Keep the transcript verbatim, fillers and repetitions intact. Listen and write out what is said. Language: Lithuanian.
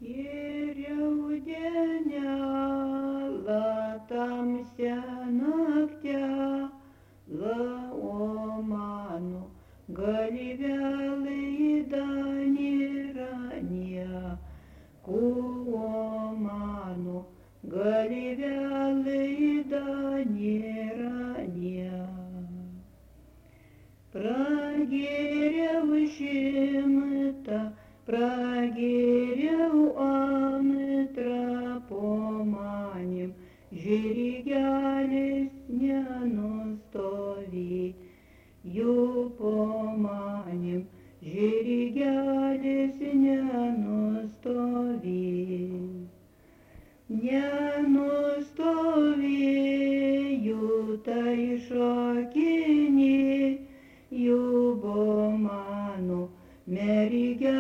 Geriau dienelą tamsią naktelą, o mano galvelai dar nėra nieko, o mano galvelai dar nėra nieko. Pragėriau šimtą, pragėriau antrą, po manim žirgelis nenustovėjo, po manim žirgelis nenustovėjo. Nenustovėjo tai šakinė, jau buvo mano mergelė.